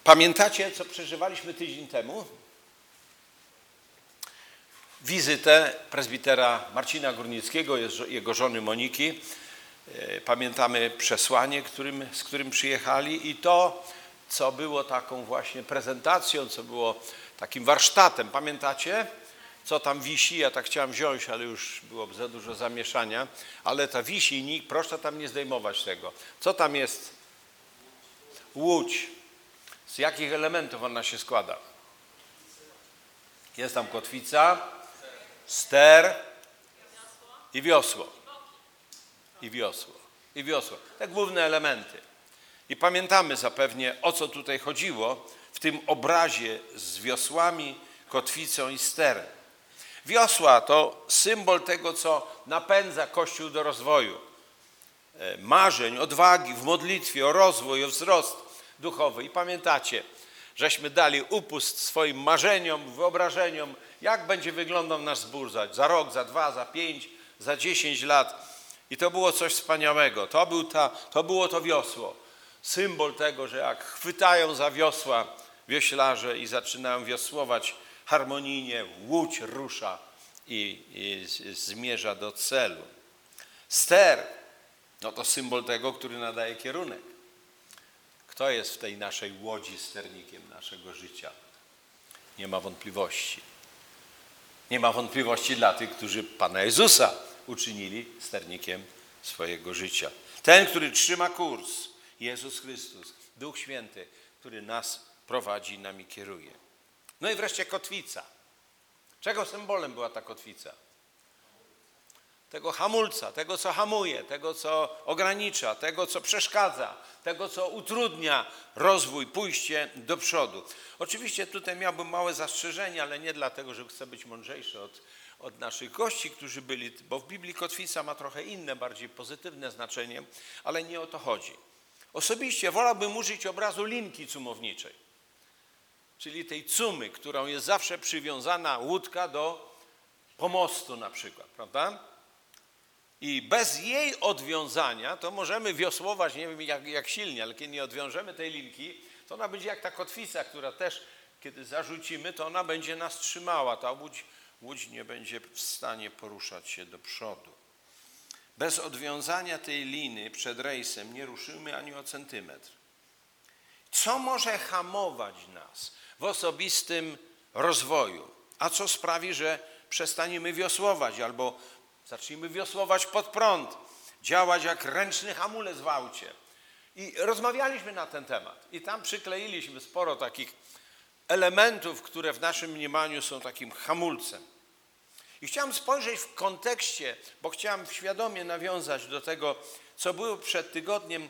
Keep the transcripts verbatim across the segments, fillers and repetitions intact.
Pamiętacie, co przeżywaliśmy tydzień temu? Wizytę prezbitera Marcina Górnickiego, jego żony Moniki. Pamiętamy przesłanie, którym, z którym przyjechali i to, co było taką właśnie prezentacją, co było takim warsztatem. Pamiętacie, co tam wisi? Ja tak chciałem wziąć, ale już byłoby za dużo zamieszania. Ale ta wisi i nikt, proszę tam nie zdejmować tego. Co tam jest? Łódź. Z jakich elementów ona się składa? Jest tam kotwica, ster i wiosło. I wiosło. I wiosło. Te główne elementy. I pamiętamy zapewne, o co tutaj chodziło w tym obrazie z wiosłami, kotwicą i sterem. Wiosła to symbol tego, co napędza Kościół do rozwoju. Marzeń, odwagi w modlitwie o rozwój, o wzrost duchowy. I pamiętacie, żeśmy dali upust swoim marzeniom, wyobrażeniom, jak będzie wyglądał nasz zbór za, za rok, za dwa, za pięć, za dziesięć lat. I to było coś wspaniałego. To, był ta, to było to wiosło. Symbol tego, że jak chwytają za wiosła wioślarze i zaczynają wiosłować harmonijnie, łódź rusza i, i zmierza do celu. Ster, no to symbol tego, który nadaje kierunek. Kto jest w tej naszej łodzi sternikiem naszego życia? Nie ma wątpliwości. Nie ma wątpliwości dla tych, którzy Pana Jezusa uczynili sternikiem swojego życia. Ten, który trzyma kurs, Jezus Chrystus, Duch Święty, który nas prowadzi, nami kieruje. No i wreszcie kotwica. Czego symbolem była ta kotwica? Tego hamulca, tego, co hamuje, tego, co ogranicza, tego, co przeszkadza, tego, co utrudnia rozwój, pójście do przodu. Oczywiście tutaj miałbym małe zastrzeżenie, ale nie dlatego, że chcę być mądrzejszy od, od naszych gości, którzy byli, bo w Biblii kotwica ma trochę inne, bardziej pozytywne znaczenie, ale nie o to chodzi. Osobiście wolałbym użyć obrazu linki cumowniczej, czyli tej cumy, którą jest zawsze przywiązana łódka do pomostu na przykład, prawda? I bez jej odwiązania to możemy wiosłować, nie wiem jak, jak silnie, ale kiedy nie odwiążemy tej linki, to ona będzie jak ta kotwica, która też, kiedy zarzucimy, to ona będzie nas trzymała. Ta łódź, łódź nie będzie w stanie poruszać się do przodu. Bez odwiązania tej liny przed rejsem nie ruszymy ani o centymetr. Co może hamować nas w osobistym rozwoju? A co sprawi, że przestaniemy wiosłować albo zacznijmy wiosłować pod prąd, działać jak ręczny hamulec w aucie. I rozmawialiśmy na ten temat i tam przykleiliśmy sporo takich elementów, które w naszym mniemaniu są takim hamulcem. I chciałem spojrzeć w kontekście, bo chciałem świadomie nawiązać do tego, co było przed tygodniem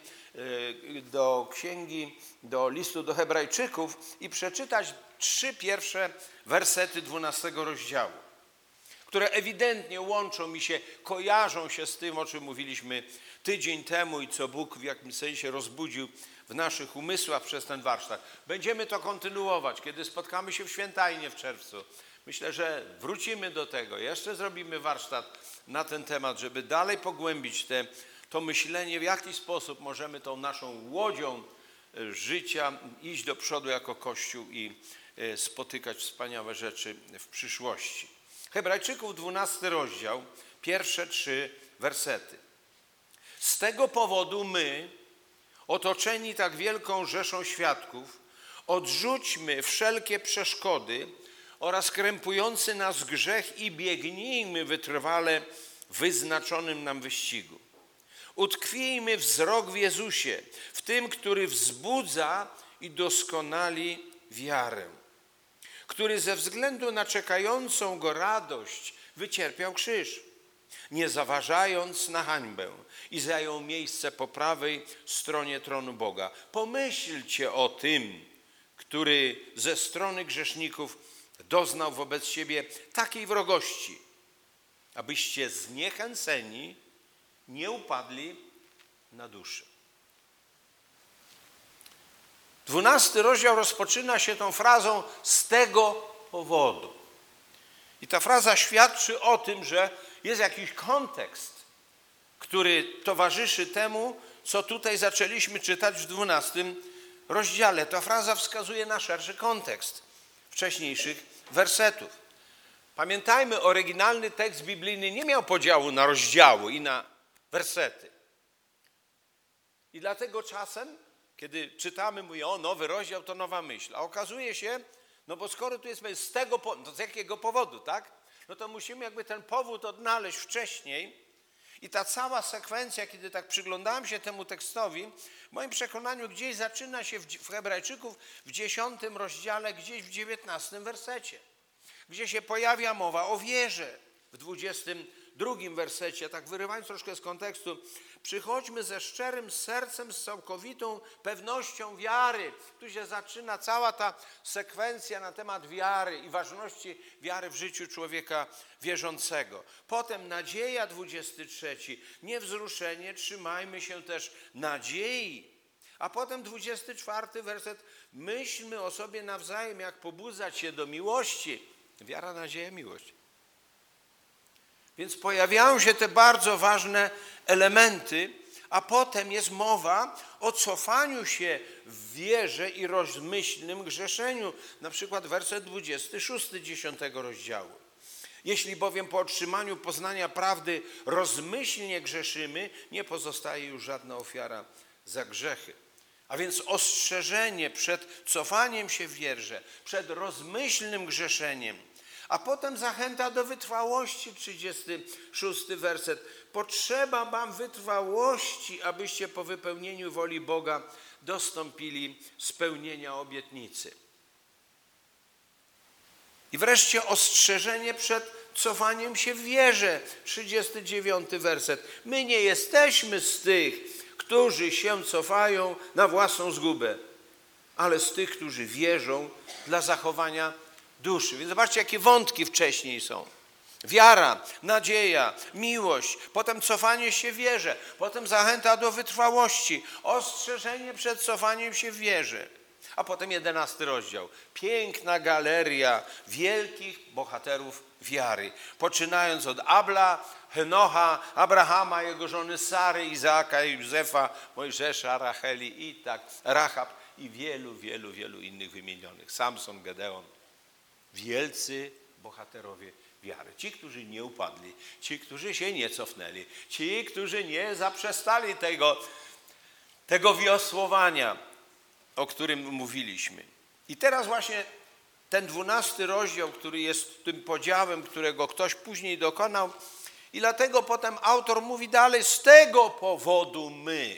do księgi, do listu do Hebrajczyków i przeczytać trzy pierwsze wersety dwunastego rozdziału, które ewidentnie łączą mi się, kojarzą się z tym, o czym mówiliśmy tydzień temu i co Bóg w jakimś sensie rozbudził w naszych umysłach przez ten warsztat. Będziemy to kontynuować, kiedy spotkamy się w Świętajnie w czerwcu. Myślę, że wrócimy do tego. Jeszcze zrobimy warsztat na ten temat, żeby dalej pogłębić te, to myślenie, w jaki sposób możemy tą naszą łodzią życia iść do przodu jako Kościół i spotykać wspaniałe rzeczy w przyszłości. Hebrajczyków dwunasty rozdział, pierwsze trzy wersety. Z tego powodu my, otoczeni tak wielką rzeszą świadków, odrzućmy wszelkie przeszkody oraz krępujący nas grzech i biegnijmy wytrwale w wyznaczonym nam wyścigu. Utkwijmy wzrok w Jezusie, w tym, który wzbudza i doskonali wiarę, który ze względu na czekającą go radość wycierpiał krzyż, nie zaważając na hańbę i zajął miejsce po prawej stronie tronu Boga. Pomyślcie o tym, który ze strony grzeszników doznał wobec siebie takiej wrogości, abyście zniechęceni nie upadli na duszę. Dwunasty rozdział rozpoczyna się tą frazą z tego powodu. I ta fraza świadczy o tym, że jest jakiś kontekst, który towarzyszy temu, co tutaj zaczęliśmy czytać w dwunastym rozdziale. Ta fraza wskazuje na szerszy kontekst wcześniejszych wersetów. Pamiętajmy, oryginalny tekst biblijny nie miał podziału na rozdziały i na wersety. I dlatego czasem, kiedy czytamy, mówię, o, nowy rozdział to nowa myśl. A okazuje się, no bo skoro tu jest z tego, to z jakiego powodu, tak? No to musimy jakby ten powód odnaleźć wcześniej. I ta cała sekwencja, kiedy tak przyglądałem się temu tekstowi, w moim przekonaniu gdzieś zaczyna się w Hebrajczyków w dziesiątym rozdziale, gdzieś w dziewiętnastym wersecie, gdzie się pojawia mowa o wierze. W dwudziestym drugim wersecie, tak wyrywając troszkę z kontekstu, przychodźmy ze szczerym sercem, z całkowitą pewnością wiary. Tu się zaczyna cała ta sekwencja na temat wiary i ważności wiary w życiu człowieka wierzącego. Potem nadzieja, dwudziesty trzeci, niewzruszenie, trzymajmy się też nadziei. A potem dwudziesty czwarty werset, myślmy o sobie nawzajem, jak pobudzać się do miłości. Wiara, nadzieja, miłość. Więc pojawiają się te bardzo ważne elementy, a potem jest mowa o cofaniu się w wierze i rozmyślnym grzeszeniu. Na przykład werset dwudziesty szósty dziesiątego rozdziału. Jeśli bowiem po otrzymaniu poznania prawdy rozmyślnie grzeszymy, nie pozostaje już żadna ofiara za grzechy. A więc ostrzeżenie przed cofaniem się w wierze, przed rozmyślnym grzeszeniem. A potem zachęta do wytrwałości, trzydziesty szósty werset. Potrzeba wam wytrwałości, abyście po wypełnieniu woli Boga dostąpili spełnienia obietnicy. I wreszcie ostrzeżenie przed cofaniem się w wierze, trzydziesty dziewiąty werset. My nie jesteśmy z tych, którzy się cofają na własną zgubę, ale z tych, którzy wierzą dla zachowania duszy. Więc zobaczcie, jakie wątki wcześniej są. Wiara, nadzieja, miłość, potem cofanie się w wierze, potem zachęta do wytrwałości, ostrzeżenie przed cofaniem się w wierze. A potem jedenasty rozdział. Piękna galeria wielkich bohaterów wiary. Poczynając od Abla, Henocha, Abrahama, jego żony Sary, Izaaka, Józefa, Mojżesza, Racheli i tak, Rahab i wielu, wielu, wielu innych wymienionych. Samson, Gedeon. Wielcy bohaterowie wiary. Ci, którzy nie upadli, ci, którzy się nie cofnęli, ci, którzy nie zaprzestali tego, tego wiosłowania, o którym mówiliśmy. I teraz właśnie ten dwunasty rozdział, który jest tym podziałem, którego ktoś później dokonał, i dlatego potem autor mówi dalej, z tego powodu my.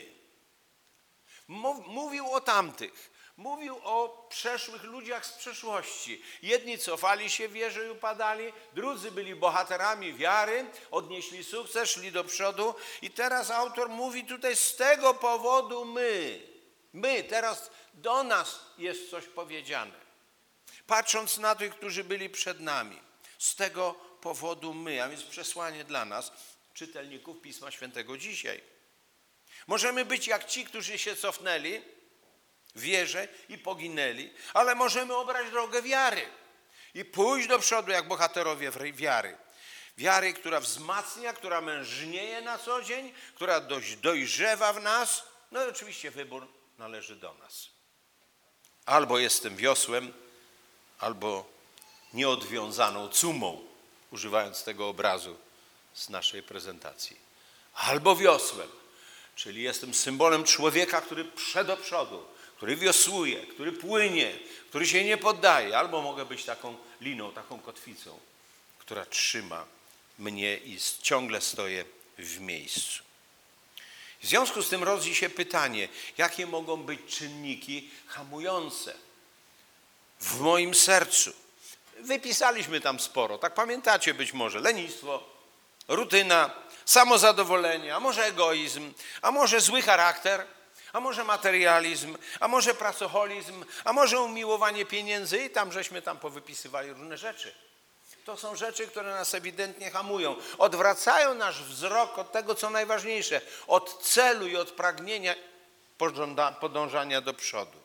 Mówił o tamtych. Mówił o przeszłych ludziach z przeszłości. Jedni cofali się w wierze i upadali, drudzy byli bohaterami wiary, odnieśli sukces, szli do przodu. I teraz autor mówi tutaj, z tego powodu my. My, teraz do nas jest coś powiedziane. Patrząc na tych, którzy byli przed nami. Z tego powodu my, a więc przesłanie dla nas, czytelników Pisma Świętego dzisiaj. Możemy być jak ci, którzy się cofnęli w wierze i poginęli, ale możemy obrać drogę wiary i pójść do przodu jak bohaterowie wiary. Wiary, która wzmacnia, która mężnieje na co dzień, która dość dojrzewa w nas. No i oczywiście wybór należy do nas. Albo jestem wiosłem, albo nieodwiązaną cumą, używając tego obrazu z naszej prezentacji. Albo wiosłem, czyli jestem symbolem człowieka, który przed do przodu, który wiosłuje, który płynie, który się nie poddaje. Albo mogę być taką liną, taką kotwicą, która trzyma mnie i ciągle stoję w miejscu. W związku z tym rodzi się pytanie, jakie mogą być czynniki hamujące w moim sercu. Wypisaliśmy tam sporo, tak pamiętacie być może, lenistwo, rutyna, samozadowolenie, a może egoizm, a może zły charakter, a może materializm, a może pracoholizm, a może umiłowanie pieniędzy i tam żeśmy tam powypisywali różne rzeczy. To są rzeczy, które nas ewidentnie hamują. Odwracają nasz wzrok od tego, co najważniejsze, od celu i od pragnienia podążania do przodu.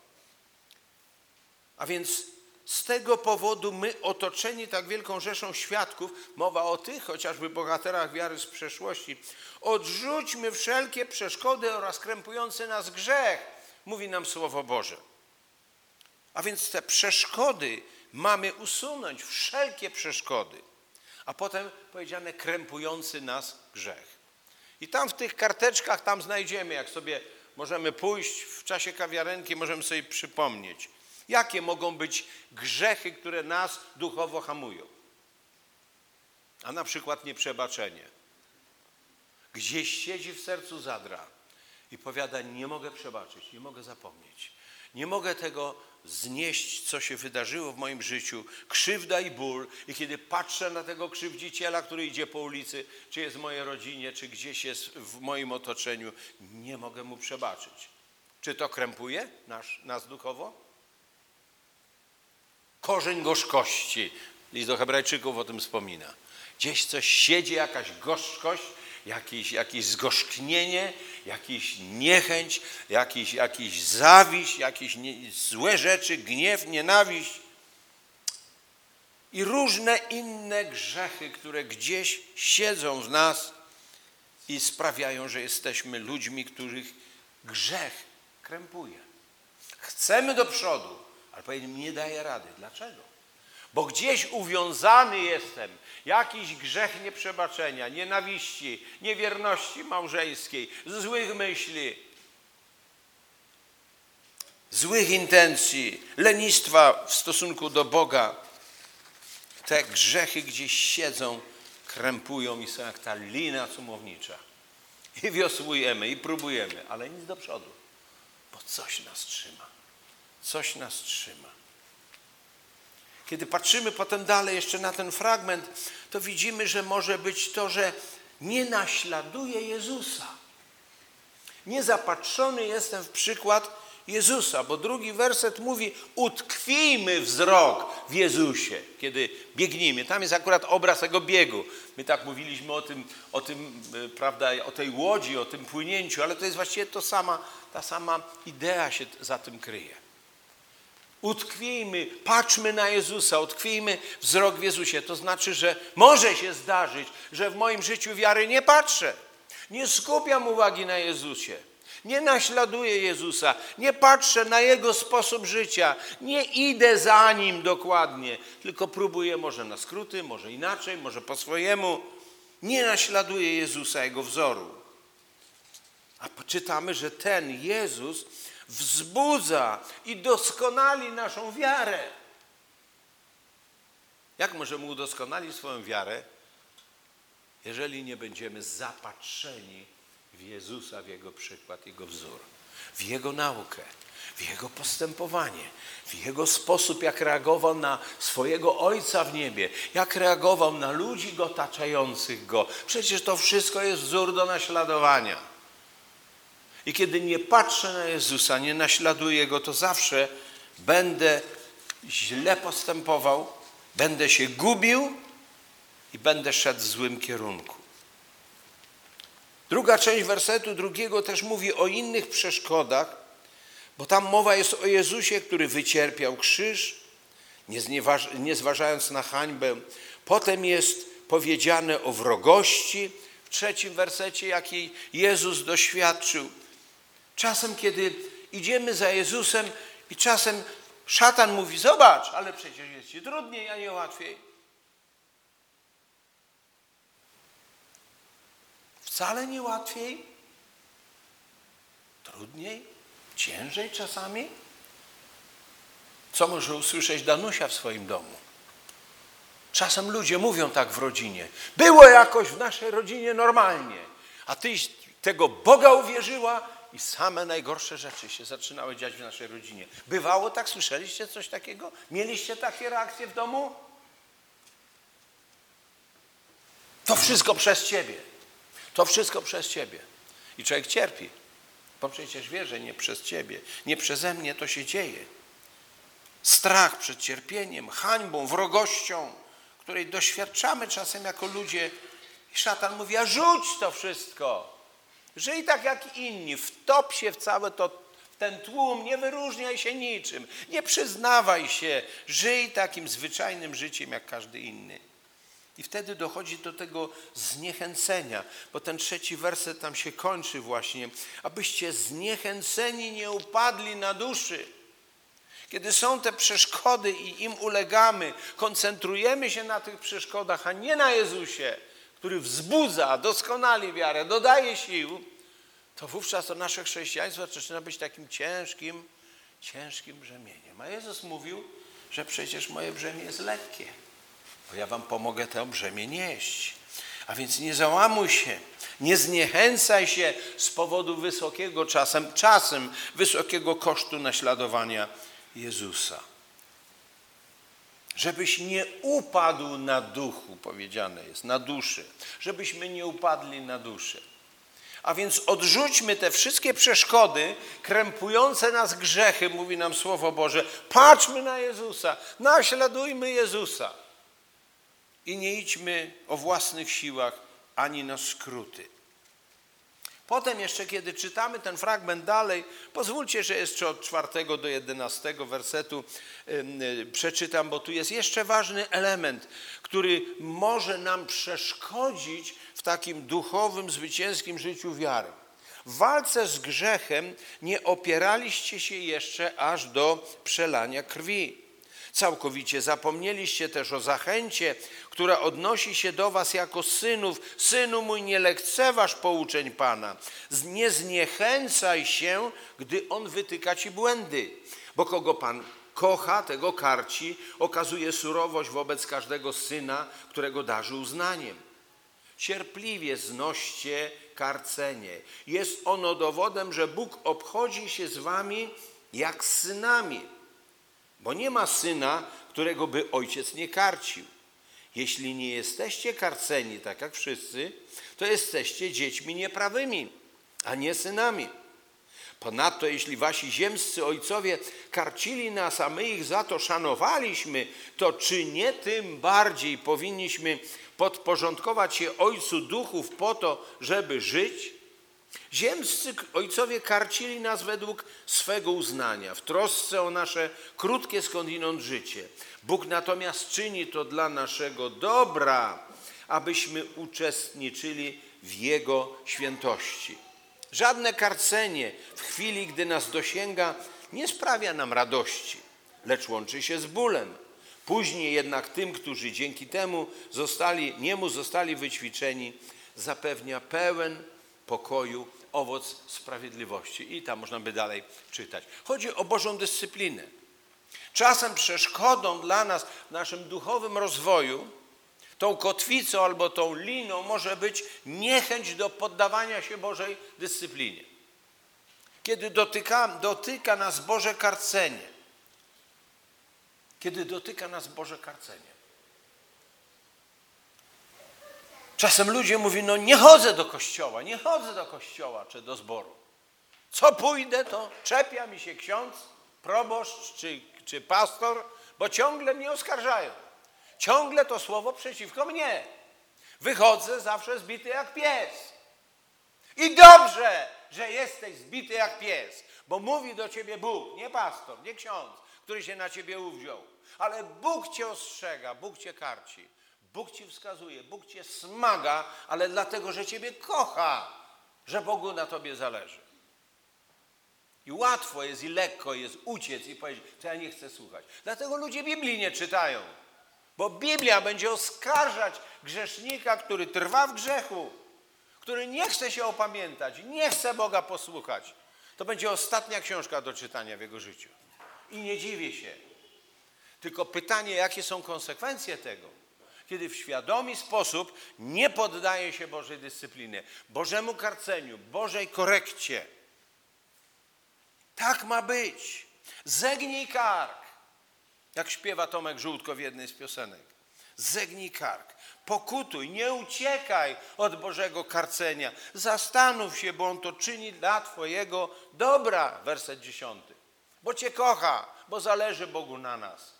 A więc z tego powodu my, otoczeni tak wielką rzeszą świadków, mowa o tych chociażby bohaterach wiary z przeszłości, odrzućmy wszelkie przeszkody oraz krępujący nas grzech, mówi nam Słowo Boże. A więc te przeszkody mamy usunąć, wszelkie przeszkody. A potem powiedziane krępujący nas grzech. I tam w tych karteczkach tam znajdziemy, jak sobie możemy pójść w czasie kawiarenki, możemy sobie przypomnieć, jakie mogą być grzechy, które nas duchowo hamują. A na przykład nieprzebaczenie. Gdzieś siedzi w sercu zadra i powiada, nie mogę przebaczyć, nie mogę zapomnieć. Nie mogę tego znieść, co się wydarzyło w moim życiu, krzywda i ból. I kiedy patrzę na tego krzywdziciela, który idzie po ulicy, czy jest w mojej rodzinie, czy gdzieś jest w moim otoczeniu, nie mogę mu przebaczyć. Czy to krępuje nas, nas duchowo? Korzeń gorzkości. List do Hebrajczyków o tym wspomina. Gdzieś coś siedzi, jakaś gorzkość, jakieś, jakieś zgorzknienie, jakiś niechęć, jakiś, jakiś zawiść, jakieś nie, złe rzeczy, gniew, nienawiść i różne inne grzechy, które gdzieś siedzą w nas i sprawiają, że jesteśmy ludźmi, których grzech krępuje. Chcemy do przodu, ale powiedzmy, nie daje rady. Dlaczego? Bo gdzieś uwiązany jestem, jakiś grzech nieprzebaczenia, nienawiści, niewierności małżeńskiej, złych myśli, złych intencji, lenistwa w stosunku do Boga. Te grzechy gdzieś siedzą, krępują i są jak ta lina sumownicza. I wiosłujemy, i próbujemy, ale nic do przodu, bo coś nas trzyma. Coś nas trzyma. Kiedy patrzymy potem dalej jeszcze na ten fragment, to widzimy, że może być to, że nie naśladuję Jezusa. Niezapatrzony jestem w przykład Jezusa, bo drugi werset mówi, utkwijmy wzrok w Jezusie, kiedy biegnijmy. Tam jest akurat obraz tego biegu. My tak mówiliśmy o tym, o tym, prawda, o tej łodzi, o tym płynięciu, ale to jest właściwie to sama, ta sama idea się za tym kryje. Utkwijmy, patrzmy na Jezusa, utkwijmy wzrok w Jezusie. To znaczy, że może się zdarzyć, że w moim życiu wiary nie patrzę. Nie skupiam uwagi na Jezusie. Nie naśladuję Jezusa. Nie patrzę na Jego sposób życia. Nie idę za Nim dokładnie. Tylko próbuję może na skróty, może inaczej, może po swojemu. Nie naśladuję Jezusa, Jego wzoru. A czytamy, że ten Jezus wzbudza i doskonali naszą wiarę. Jak możemy udoskonalić swoją wiarę, jeżeli nie będziemy zapatrzeni w Jezusa, w Jego przykład, Jego wzór, w Jego naukę, w Jego postępowanie, w Jego sposób, jak reagował na swojego Ojca w niebie, jak reagował na ludzi go otaczających Go. Przecież to wszystko jest wzór do naśladowania. I kiedy nie patrzę na Jezusa, nie naśladuję Go, to zawsze będę źle postępował, będę się gubił i będę szedł w złym kierunku. Druga część wersetu drugiego też mówi o innych przeszkodach, bo tam mowa jest o Jezusie, który wycierpiał krzyż, nie, znieważ, nie zważając na hańbę. Potem jest powiedziane o wrogości w trzecim wersecie, jakiej Jezus doświadczył. Czasem, kiedy idziemy za Jezusem i czasem szatan mówi, zobacz, ale przecież jest ci trudniej, a nie łatwiej. Wcale nie łatwiej, trudniej, ciężej czasami. Co może usłyszeć Danusia w swoim domu? Czasem ludzie mówią tak w rodzinie. Było jakoś w naszej rodzinie normalnie, a tyś tego Boga uwierzyła i same najgorsze rzeczy się zaczynały dziać w naszej rodzinie. Bywało tak? Słyszeliście coś takiego? Mieliście takie reakcje w domu? To wszystko przez ciebie. To wszystko przez ciebie. I człowiek cierpi, bo przecież wie, że nie przez ciebie, nie przeze mnie to się dzieje. Strach przed cierpieniem, hańbą, wrogością, której doświadczamy czasem jako ludzie. I szatan mówi, a rzuć to wszystko. Żyj tak jak inni, wtop się w cały to, w ten tłum, nie wyróżniaj się niczym, nie przyznawaj się, żyj takim zwyczajnym życiem jak każdy inny. I wtedy dochodzi do tego zniechęcenia, bo ten trzeci werset tam się kończy właśnie, abyście zniechęceni nie upadli na duszy. Kiedy są te przeszkody i im ulegamy, koncentrujemy się na tych przeszkodach, a nie na Jezusie, który wzbudza, doskonali wiarę, dodaje sił, to wówczas to nasze chrześcijaństwo zaczyna być takim ciężkim, ciężkim brzemieniem. A Jezus mówił, że przecież moje brzemię jest lekkie, bo ja wam pomogę to brzemię nieść. A więc nie załamuj się, nie zniechęcaj się z powodu wysokiego czasem, czasem wysokiego kosztu naśladowania Jezusa. Żebyś nie upadł na duchu, powiedziane jest, na duszy. Żebyśmy nie upadli na duszy. A więc odrzućmy te wszystkie przeszkody, krępujące nas grzechy, mówi nam Słowo Boże. Patrzmy na Jezusa, naśladujmy Jezusa. I nie idźmy o własnych siłach, ani na skróty. Potem jeszcze, kiedy czytamy ten fragment dalej, pozwólcie, że jeszcze od czwartego do jedenastego wersetu yy, przeczytam, bo tu jest jeszcze ważny element, który może nam przeszkodzić w takim duchowym, zwycięskim życiu wiary. W walce z grzechem nie opieraliście się jeszcze aż do przelania krwi. Całkowicie zapomnieliście też o zachęcie, która odnosi się do was jako synów. Synu mój, nie lekceważ pouczeń Pana. Nie zniechęcaj się, gdy On wytyka ci błędy. Bo kogo Pan kocha, tego karci, okazuje surowość wobec każdego syna, którego darzy uznaniem. Cierpliwie znoście karcenie. Jest ono dowodem, że Bóg obchodzi się z wami jak z synami. Bo nie ma syna, którego by ojciec nie karcił. Jeśli nie jesteście karceni, tak jak wszyscy, to jesteście dziećmi nieprawymi, a nie synami. Ponadto, jeśli wasi ziemscy ojcowie karcili nas, a my ich za to szanowaliśmy, to czy nie tym bardziej powinniśmy podporządkować się Ojcu Duchów po to, żeby żyć? Ziemscy ojcowie karcili nas według swego uznania, w trosce o nasze krótkie skądinąd życie. Bóg natomiast czyni to dla naszego dobra, abyśmy uczestniczyli w Jego świętości. Żadne karcenie w chwili, gdy nas dosięga, nie sprawia nam radości, lecz łączy się z bólem. Później jednak tym, którzy dzięki temu zostali, niemu zostali wyćwiczeni, zapewnia pełen pokoju, owoc sprawiedliwości. I tam można by dalej czytać. Chodzi o Bożą dyscyplinę. Czasem przeszkodą dla nas w naszym duchowym rozwoju, tą kotwicą albo tą liną może być niechęć do poddawania się Bożej dyscyplinie. Kiedy dotyka, dotyka nas Boże karcenie. Kiedy dotyka nas Boże karcenie. Czasem ludzie mówią, no nie chodzę do kościoła, nie chodzę do kościoła czy do zboru. Co pójdę, to czepia mi się ksiądz, proboszcz czy, czy pastor, bo ciągle mnie oskarżają. Ciągle to słowo przeciwko mnie. Wychodzę zawsze zbity jak pies. I dobrze, że jesteś zbity jak pies, bo mówi do ciebie Bóg, nie pastor, nie ksiądz, który się na ciebie uwziął. Ale Bóg cię ostrzega, Bóg cię karci. Bóg ci wskazuje, Bóg cię smaga, ale dlatego, że ciebie kocha, że Bogu na tobie zależy. I łatwo jest i lekko jest uciec i powiedzieć, to ja nie chcę słuchać. Dlatego ludzie Biblii nie czytają, bo Biblia będzie oskarżać grzesznika, który trwa w grzechu, który nie chce się opamiętać, nie chce Boga posłuchać. To będzie ostatnia książka do czytania w jego życiu. I nie dziwię się. Tylko pytanie, jakie są konsekwencje tego, kiedy w świadomy sposób nie poddaje się Bożej dyscyplinie, Bożemu karceniu, Bożej korekcie. Tak ma być. Zegnij kark. Jak śpiewa Tomek Żółtko w jednej z piosenek. Zegnij kark. Pokutuj, nie uciekaj od Bożego karcenia. Zastanów się, bo On to czyni dla twojego dobra. Werset dziesiąty. Bo cię kocha, bo zależy Bogu na nas.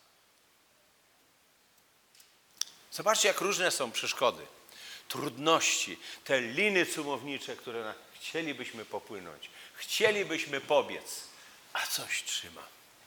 Zobaczcie, jak różne są przeszkody, trudności, te liny cumownicze, które chcielibyśmy popłynąć, chcielibyśmy pobiec, a coś trzyma.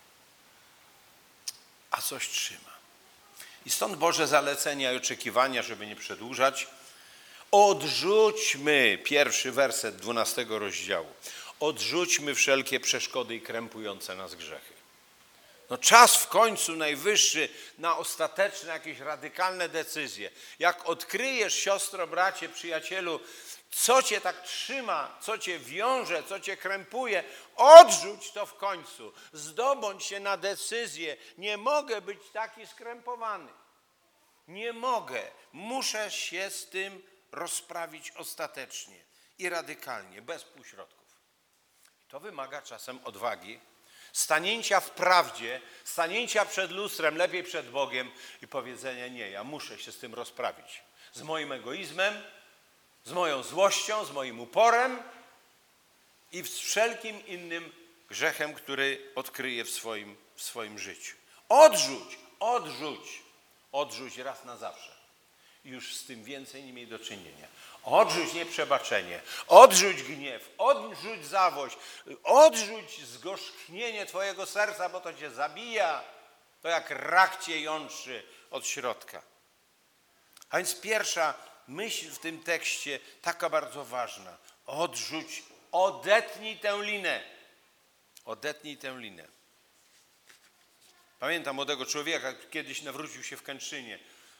A coś trzyma. I stąd Boże zalecenia i oczekiwania, żeby nie przedłużać. Odrzućmy, pierwszy werset dwunastego rozdziału, odrzućmy wszelkie przeszkody i krępujące nas grzechy. No czas w końcu najwyższy na ostateczne, jakieś radykalne decyzje. Jak odkryjesz, siostro, bracie, przyjacielu, co cię tak trzyma, co cię wiąże, co cię krępuje, odrzuć to w końcu. Zdobądź się na decyzję. Nie mogę być taki skrępowany. Nie mogę. Muszę się z tym rozprawić ostatecznie i radykalnie, bez półśrodków. To wymaga czasem odwagi, stanięcia w prawdzie, stanięcia przed lustrem, lepiej przed Bogiem i powiedzenia: nie, ja muszę się z tym rozprawić. Z moim egoizmem, z moją złością, z moim uporem i z wszelkim innym grzechem, który odkryję w swoim, w swoim życiu. Odrzuć, odrzuć, odrzuć raz na zawsze. Już z tym więcej nie miej do czynienia. Odrzuć nieprzebaczenie, odrzuć gniew, odrzuć zawość, odrzuć zgorzknienie twojego serca, bo to cię zabija. To jak rak cię jątrzy od środka. A więc pierwsza myśl w tym tekście, taka bardzo ważna. Odrzuć, odetnij tę linę. Odetnij tę linę. Pamiętam młodego człowieka, kiedyś nawrócił się w Kętrzynie.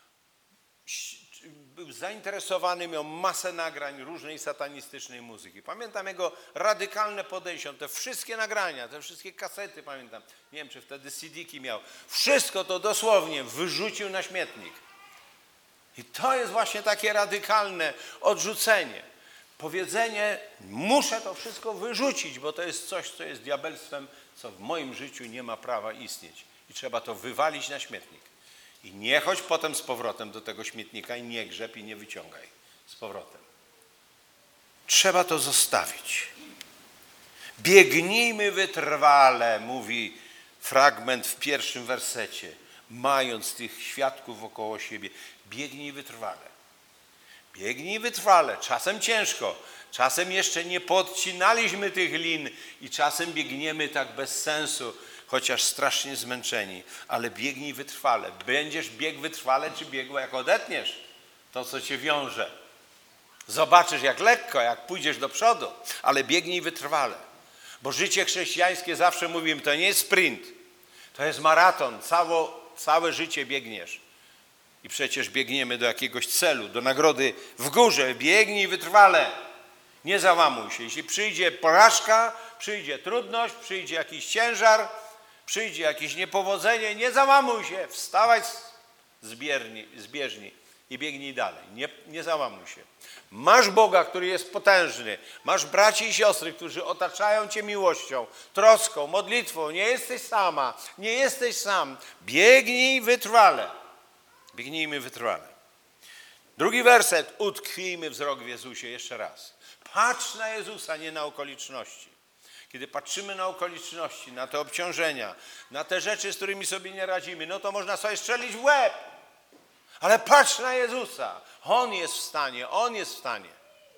Był zainteresowany, miał masę nagrań różnej satanistycznej muzyki. Pamiętam jego radykalne podejście, te wszystkie nagrania, te wszystkie kasety, pamiętam. Nie wiem, czy wtedy C D-ki miał. Wszystko to dosłownie wyrzucił na śmietnik. I to jest właśnie takie radykalne odrzucenie. Powiedzenie: muszę to wszystko wyrzucić, bo to jest coś, co jest diabelstwem, co w moim życiu nie ma prawa istnieć. I trzeba to wywalić na śmietnik. I nie chodź potem z powrotem do tego śmietnika i nie grzeb i nie wyciągaj z powrotem. Trzeba to zostawić. Biegnijmy wytrwale, mówi fragment w pierwszym wersecie, mając tych świadków wokoło siebie. Biegnij wytrwale. Biegnij wytrwale. Czasem ciężko. Czasem jeszcze nie podcinaliśmy tych lin i czasem biegniemy tak bez sensu, chociaż strasznie zmęczeni, ale biegnij wytrwale. Będziesz biegł wytrwale, czy biegła, jak odetniesz to, co cię wiąże. Zobaczysz, jak lekko, jak pójdziesz do przodu, ale biegnij wytrwale. Bo życie chrześcijańskie, zawsze mówimy, to nie jest sprint, to jest maraton. Cało, całe życie biegniesz. I przecież biegniemy do jakiegoś celu, do nagrody w górze. Biegnij wytrwale. Nie załamuj się. Jeśli przyjdzie porażka, przyjdzie trudność, przyjdzie jakiś ciężar, przyjdzie jakieś niepowodzenie, nie załamuj się, wstawaj z bierni, z bieżni i biegnij dalej. Nie, nie załamuj się. Masz Boga, który jest potężny. Masz braci i siostry, którzy otaczają cię miłością, troską, modlitwą. Nie jesteś sama, nie jesteś sam. Biegnij wytrwale. Biegnijmy wytrwale. Drugi werset. Utkwijmy wzrok w Jezusie. Jeszcze raz. Patrz na Jezusa, nie na okoliczności. Kiedy patrzymy na okoliczności, na te obciążenia, na te rzeczy, z którymi sobie nie radzimy, no to można sobie strzelić w łeb. Ale patrz na Jezusa. On jest w stanie, On jest w stanie.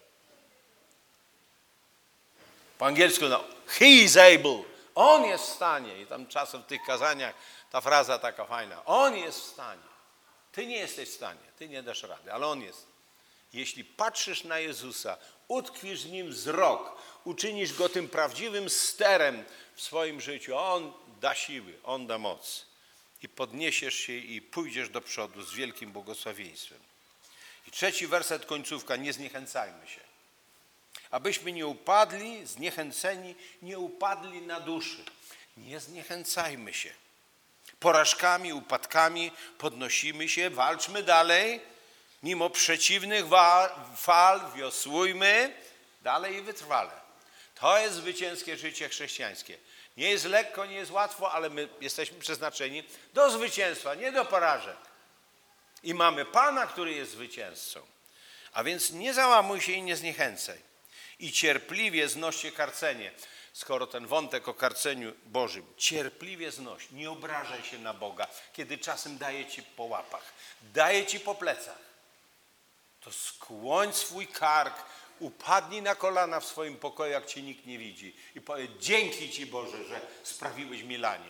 Po angielsku no, He is able. On jest w stanie. I tam czasem w tych kazaniach ta fraza taka fajna. On jest w stanie. Ty nie jesteś w stanie. Ty nie dasz rady, ale On jest. Jeśli patrzysz na Jezusa, utkwisz w Nim wzrok, uczynisz Go tym prawdziwym sterem w swoim życiu. On da siły, On da moc. I podniesiesz się i pójdziesz do przodu z wielkim błogosławieństwem. I trzeci werset, końcówka. Nie zniechęcajmy się. Abyśmy nie upadli, zniechęceni, nie upadli na duszy. Nie zniechęcajmy się. Porażkami, upadkami podnosimy się, walczmy dalej. Mimo przeciwnych fal wiosłujmy dalej i wytrwale. To jest zwycięskie życie chrześcijańskie. Nie jest lekko, nie jest łatwo, ale my jesteśmy przeznaczeni do zwycięstwa, nie do porażek. I mamy Pana, który jest zwycięzcą. A więc nie załamuj się i nie zniechęcaj. I cierpliwie znoście karcenie. Skoro ten wątek o karceniu Bożym, cierpliwie znoś, nie obrażaj się na Boga, kiedy czasem daje ci po łapach, daje ci po plecach. To skłoń swój kark, upadnij na kolana w swoim pokoju, jak cię nikt nie widzi i powiedz: dzięki Ci, Boże, że sprawiłeś mi lanie,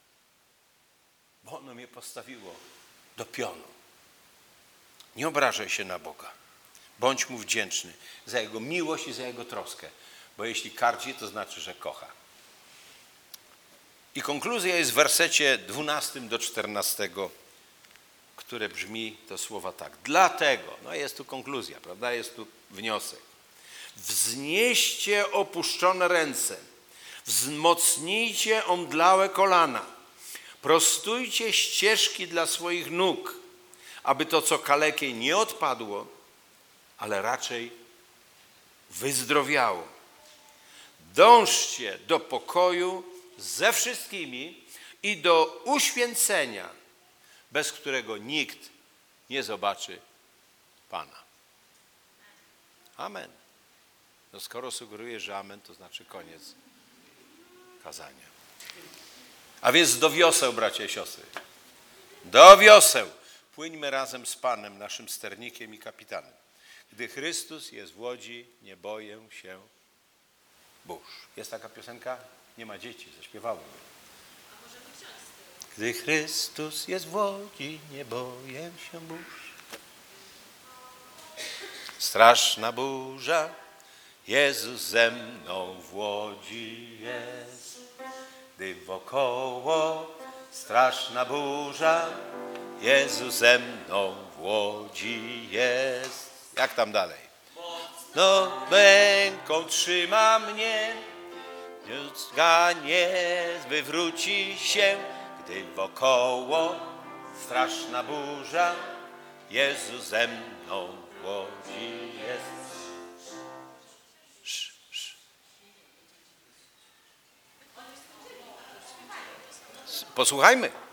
bo ono mnie postawiło do pionu. Nie obrażaj się na Boga. Bądź Mu wdzięczny za Jego miłość i za Jego troskę, bo jeśli kardzi, to znaczy, że kocha. I konkluzja jest w wersecie dwunastym do czternastego, które brzmi to słowa tak. Dlatego, no jest tu konkluzja, prawda, jest tu wniosek. Wznieście opuszczone ręce, wzmocnijcie omdlałe kolana, prostujcie ścieżki dla swoich nóg, aby to, co kalekie, nie odpadło, ale raczej wyzdrowiało. Dążcie do pokoju ze wszystkimi i do uświęcenia, bez którego nikt nie zobaczy Pana. Amen. No skoro sugeruję, że amen, to znaczy koniec kazania. A więc do wioseł, bracia i siostry. Do wioseł. Płyńmy razem z Panem, naszym sternikiem i kapitanem. Gdy Chrystus jest w łodzi, nie boję się burz. Jest taka piosenka? Nie ma dzieci, zaśpiewałem. Gdy Chrystus jest w łodzi, nie boję się burz. Straszna burza, Jezus ze mną w łodzi jest. Gdy wokoło straszna burza, Jezus ze mną w łodzi jest. Jak tam dalej? No, ręką trzyma mnie, ludzka nie wywróci się, gdy wokoło straszna burza, Jezus ze mną w łodzi jest. Sz, sz. Posłuchajmy.